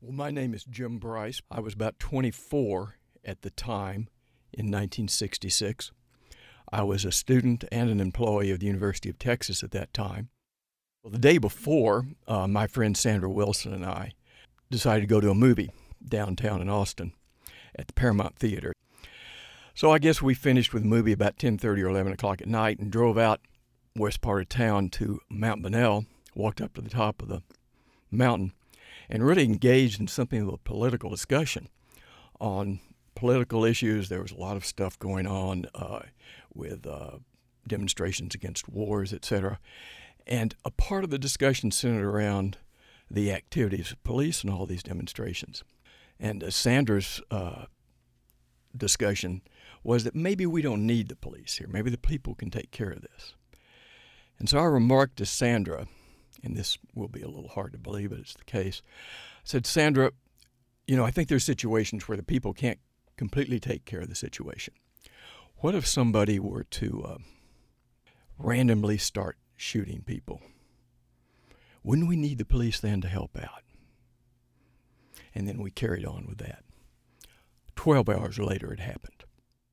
Well, my name is Jim Bryce. I was about 24 at the time in 1966. I was a student and an employee of the University of Texas at that time. Well, the day before, my friend Sandra Wilson and I decided to go to a movie downtown in Austin at the Paramount Theater. So I guess we finished with the movie about 10:30 or 11 o'clock at night and drove out west part of town to Mount Bunnell, walked up to the top of the mountain, and really engaged in something of a political discussion on political issues. There was a lot of stuff going on with demonstrations against wars, etc. And a part of the discussion centered around the activities of police and all these demonstrations. And Sandra's discussion was that maybe we don't need the police here. Maybe the people can take care of this. And so I remarked to Sandra, and this will be a little hard to believe, but it's the case. I said, Sandra, I think there's situations where the people can't completely take care of the situation. What if somebody were to randomly start shooting people? Wouldn't we need the police then to help out? And then we carried on with that. 12 hours later, it happened.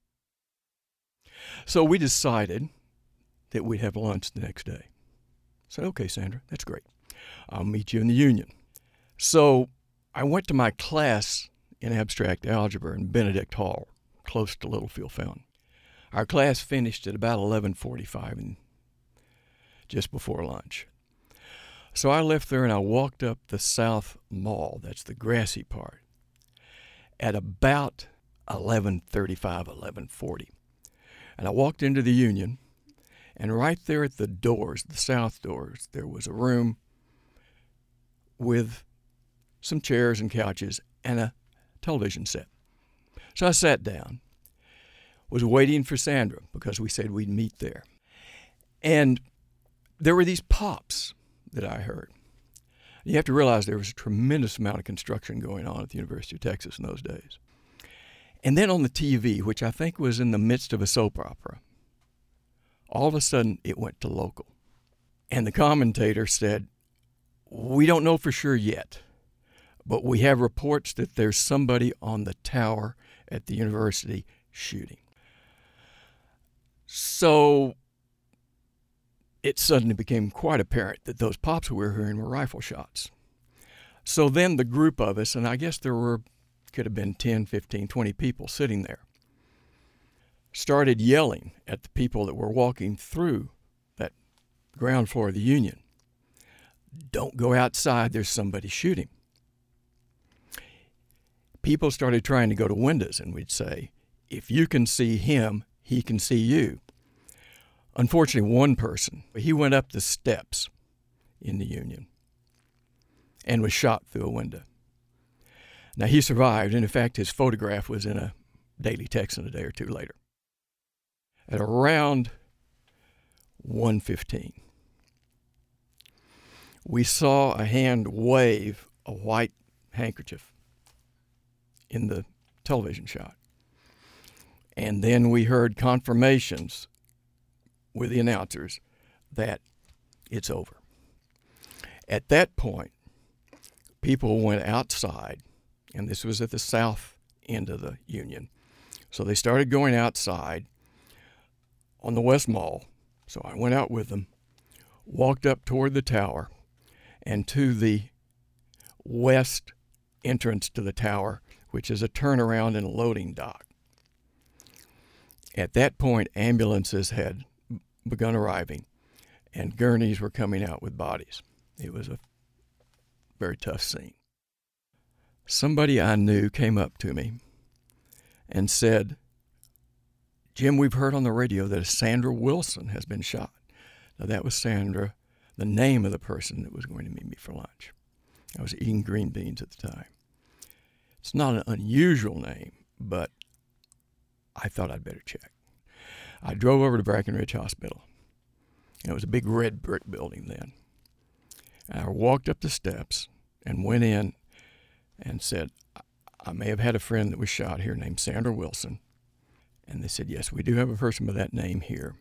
So we decided that we'd have lunch the next day. I said, okay, Sandra, that's great. I'll meet you in the Union. So I went to my class in abstract algebra in Benedict Hall, close to Littlefield Fountain. Our class finished at about 11:45 and just before lunch. So I left there and I walked up the South Mall, that's the grassy part, at about 11:35, 11:40. And I walked into the Union, and right there at the doors, the south doors, there was a room with some chairs and couches and a television set. So I sat down, was waiting for Sandra because we said we'd meet there. And there were these pops that I heard. You have to realize there was a tremendous amount of construction going on at the University of Texas in those days. And then on the TV, which I think was in the midst of a soap opera, all of a sudden it went to local. And the commentator said, we don't know for sure yet, but we have reports that there's somebody on the tower at the university shooting. So it suddenly became quite apparent that those pops we were hearing were rifle shots. So then the group of us, and I guess could have been 10, 15, 20 people sitting there, started yelling at the people that were walking through that ground floor of the Union. Don't go outside, there's somebody shooting. People started trying to go to windows, and we'd say, if you can see him, he can see you. Unfortunately, one person, he went up the steps in the Union and was shot through a window. Now, he survived, and in fact, his photograph was in a Daily Texan a day or two later. At around 1:15, we saw a hand wave a white handkerchief in the television shot. And then we heard confirmations with the announcers that it's over. At that point, people went outside, and this was at the south end of the Union. So they started going outside on the West Mall. So I went out with them, walked up toward the tower and to the west entrance to the tower, which is a turnaround and a loading dock. At that point, ambulances had begun arriving, and gurneys were coming out with bodies. It was a very tough scene. Somebody I knew came up to me and said, Jim, we've heard on the radio that a Sandra Wilson has been shot. Now, that was Sandra, the name of the person that was going to meet me for lunch. I was eating green beans at the time. It's not an unusual name, but I thought I'd better check. I drove over to Brackenridge Hospital. It was a big red brick building then. And I walked up the steps and went in and said, I may have had a friend that was shot here named Sandra Wilson. And they said, yes, we do have a person by that name here.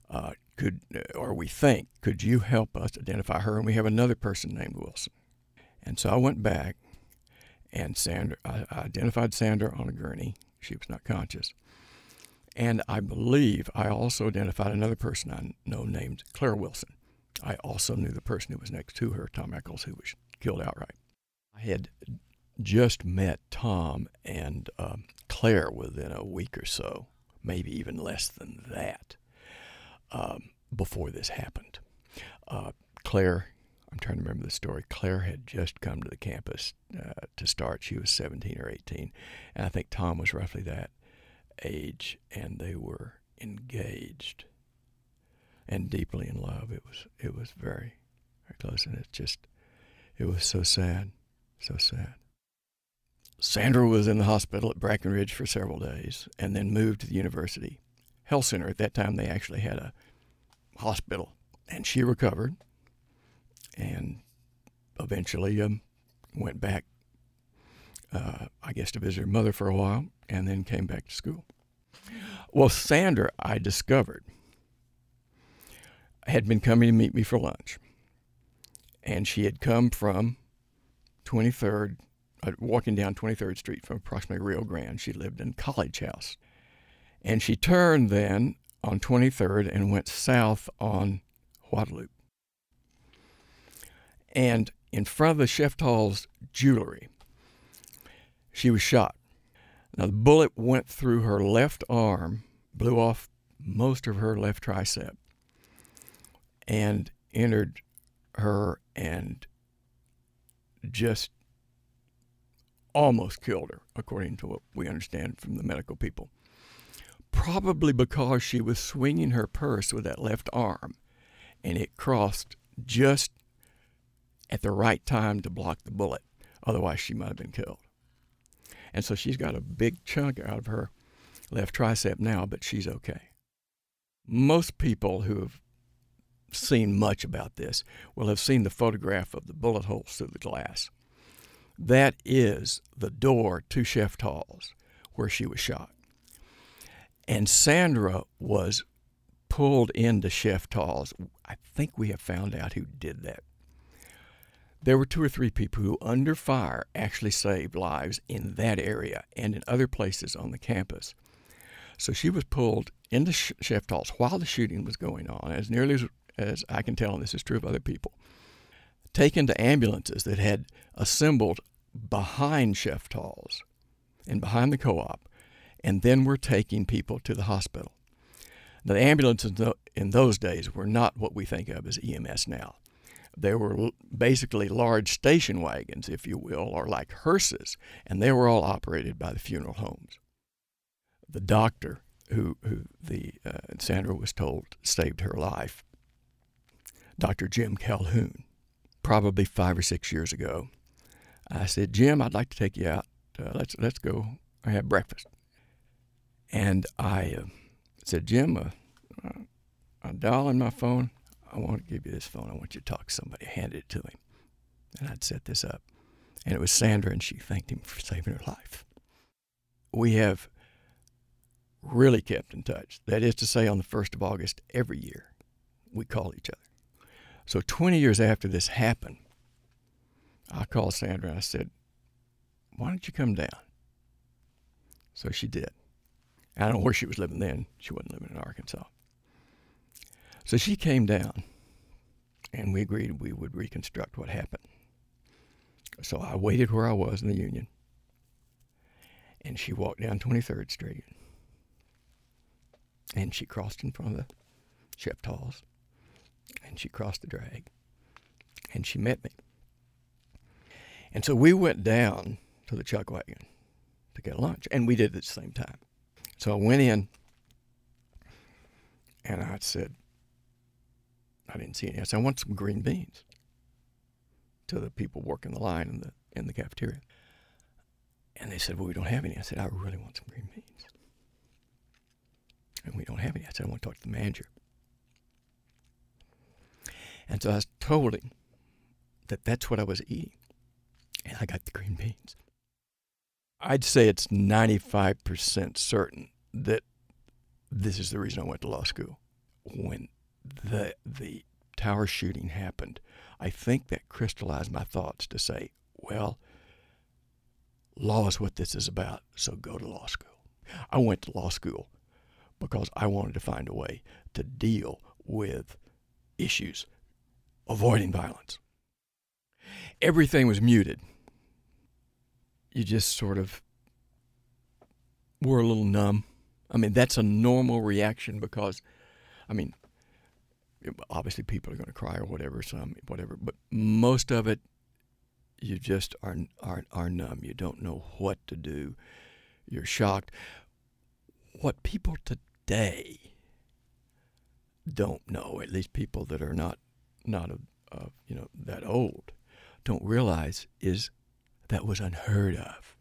Could you help us identify her? And we have another person named Wilson. And so I went back, and I identified Sandra on a gurney. She was not conscious. And I believe I also identified another person I know named Claire Wilson. I also knew the person who was next to her, Tom Eccles, who was killed outright. I had just met Tom and Claire within a week or so, maybe even less than that, before this happened. Claire, I'm trying to remember the story. Claire had just come to the campus to start. She was 17 or 18, and I think Tom was roughly that age, and they were engaged and deeply in love. It was very, very close, and it was so sad, so sad. Sandra was in the hospital at Brackenridge for several days and then moved to the University Health Center. At that time, they actually had a hospital, and she recovered and eventually went back, I guess, to visit her mother for a while, and then came back to school. Well, Sandra, I discovered, had been coming to meet me for lunch, and she had come from 23rd, walking down 23rd Street from approximately Rio Grande. She lived in College House. And she turned then on 23rd and went south on Guadalupe. And in front of the Sheftall's jewelry, she was shot. Now, the bullet went through her left arm, blew off most of her left tricep, and entered her and just almost killed her, according to what we understand from the medical people. Probably because she was swinging her purse with that left arm, and it crossed just at the right time to block the bullet. Otherwise, she might have been killed. And so she's got a big chunk out of her left tricep now, but she's okay. Most people who have seen much about this will have seen the photograph of the bullet holes through the glass. That is the door to Sheftall's where she was shot. And Sandra was pulled into Sheftall's. I think we have found out who did that. There were 2 or 3 people who, under fire, actually saved lives in that area and in other places on the campus. So she was pulled into Sheftall's while the shooting was going on, as nearly as I can tell, and this is true of other people, taken to ambulances that had assembled behind Sheftall's and behind the co-op, and then were taking people to the hospital. Now, the ambulances in those days were not what we think of as EMS now. They were basically large station wagons, if you will, or like hearses, and they were all operated by the funeral homes. The doctor who Sandra was told saved her life, Dr. Jim Calhoun, probably 5 or 6 years ago, I said, "Jim, I'd like to take you out. Let's go have breakfast." And I said, "Jim, I'm dialing my phone. I want to give you this phone. I want you to talk to somebody." I handed it to him. And I'd set this up. And it was Sandra, and she thanked him for saving her life. We have really kept in touch. That is to say, on the 1st of August every year, we call each other. So 20 years after this happened, I called Sandra and I said, "Why don't you come down?" So she did. I don't know where she was living then. She wasn't living in Arkansas. So she came down, and we agreed we would reconstruct what happened. So I waited where I was in the Union, and she walked down 23rd Street, and she crossed in front of the Sheftall's, and she crossed the drag, and she met me. And so we went down to the chuck wagon to get lunch, and we did it at the same time. So I went in, and I said, I didn't see any. I said, "I want some green beans," to the people working the line in the cafeteria. And they said, "Well, we don't have any." I said, "I really want some green beans." "And we don't have any." I said, "I want to talk to the manager." And so I told him that that's what I was eating. And I got the green beans. I'd say it's 95% certain that this is the reason I went to law school. When the tower shooting happened, I think that crystallized my thoughts to say, well, law is what this is about, so go to law school. I went to law school because I wanted to find a way to deal with issues avoiding violence. Everything was muted. You just sort of were a little numb. I mean, that's a normal reaction because, I mean, obviously people are going to cry or whatever, but most of it, you just are numb. You don't know what to do. You're shocked. What people today don't know, at least people that are not that old, don't realize is that was unheard of.